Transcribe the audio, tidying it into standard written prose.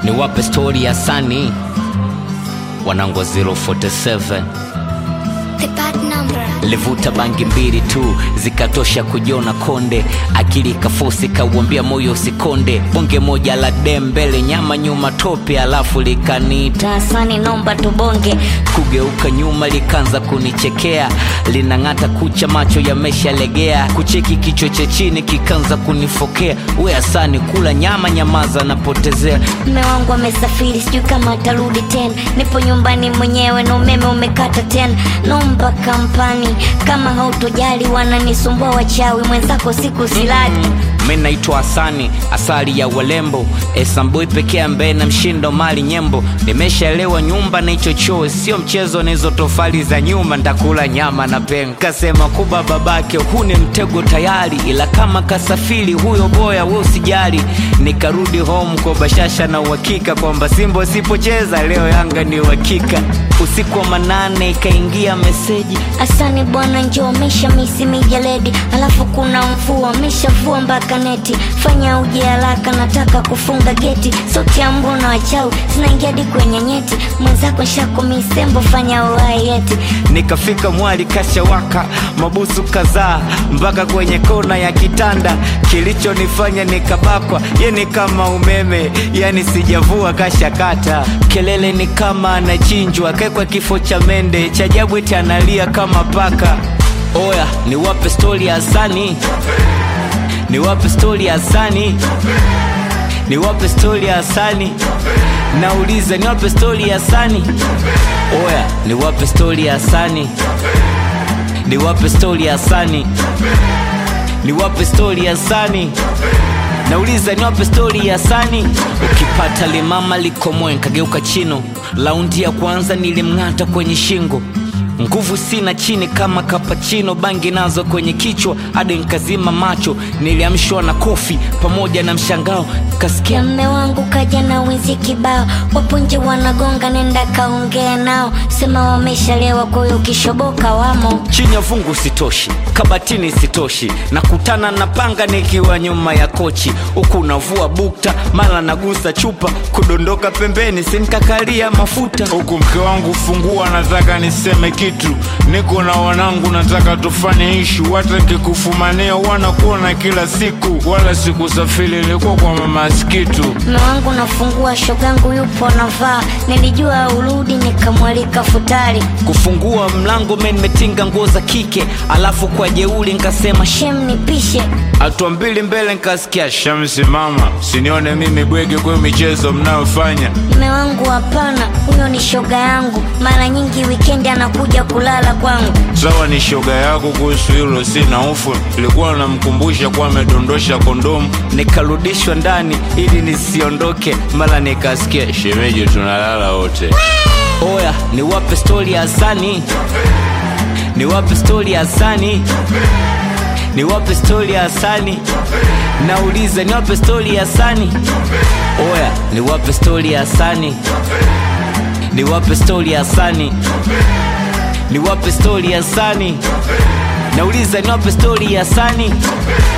Ni wape story ya Sani wanangu 047. The bad number. Livuta bangi mbili tu zikatosha kujiona konde, akili kafosi kauambia moyo usikonde. Bonge moja la dembele nyama nyuma tope, alafu likanita Sani nomba tubonge. Kugeuka nyuma likanza kunichekea, linangata kucha macho yameshalegea, kucheki kichwa cha chini kikanza kunifokea. We Sani kula nyama nyamaza napotezea. Mume wangu amesafiri sijui kama atarudi tena, nipo nyumbani mwenyewe na umeme umekata tena. Nomba kampani kama hautojali, wananisumbua wachawi mwenzako siku silali. Mimi naitwa Sani, asali ya walembo, esambui pekee ambaye na mshindo mali nyembo. Nimeshaelewa nyumba na hicho choo sio mchezo, na hizo tofali za nyuma nitakula nyama na penga. Kasema kuba babake huu ni mtego tayari, ila kama kasafiri huyo boya wewe usijali. Nikarudi home kwa bashasha na uhakika kwamba Simba sipocheza leo Yanga ni uhakika. Usiku wa manane ikaingia meseji, Asani bwana njoo mesha misi mijaledi, alafu kuna mvua meshavua mpaka neti. Fanya uje haraka nataka kufunga geti, sauti ya mbu na wachawi zinaingia hadi kwenye nyeti. Mwenzako shako misembo fanya uhai eti. Nikafika mwali kasha waka mabusu kadhaa mpaka kwenye kona ya kitanda. Kilichonifanya nikabakwa ni kama umeme, yani sijavua kasha kata. Kelele ni kama anachinjwa kwa kifo cha mende, cha ajabu eti analia kama paka. Oya ni wape story ya Sani, ni wape story ya Sani, ni wape story ya Sani. Nauliza ni wape story ya Sani. Oya ni wape story ya Sani, ni wape story ya Sani, ni wape story ya Sani. Nauliza ni wape story ya Sani. Ukipata limama likomoe kageuka chino, laundi ya kwanza nilimngata kwenye shingo. Nguvu sina chini kama kapachino, bangi nazo kwenye kichwa hadi nkazima macho. Niliamshwa na kofi pamoja na mshangao, kasikia mume wangu kaja na wizi kibao. Wapo nje wanagonga nenda kaongea nao, sema wameshalewa kwa hiyo kishoboka wamo. Chini ya fungu sitoshi, kabatini sitoshi, nakutana na panga nikiwa nyuma ya kochi. Huku navua bukta, mala nagusa chupa, kudondoka pembeni sinkakalia mafuta. Huku mke wangu fungua nataka niseme kitu, niko na wanangu nataka tufanye ishu. Hata kikufumania wanakuona kila siku, wala sikusafiri ilikuwa kwa mama Skitu. Mume wangu nafungua shogangu yupo navaa, nilijua urudi nikamwalika futari. Kufungua mlango mimi nimetinga nguo za kike, alafu kwa jeuli nikasema shem nipishe. Hatua mbili mbele nikasikia Shamsi mama, sinione mimi bwege kwa michezo mnayofanya. Mume wangu hapana, huyo ni shoga yangu, mara nyingi weekend anakuja kulala kwangu. Sawa ni shoga yako, kuhusu hilo sina hofu. Nilikuwa namkumbusha kwa amedondosha kondomu. Nikarudishwa ndani ili nisiondoke, mara nikasikia shemeji tunalala wote. Oya ni wape story ya Sani, ni wape story ya Sani, ni wape story ya Sani. Nauliza ni wape story ya Sani. Oya ni wape story ya Sani, ni wape story ya Sani, ni wape story ya Sani. Nauliza ni wape story ya Sani.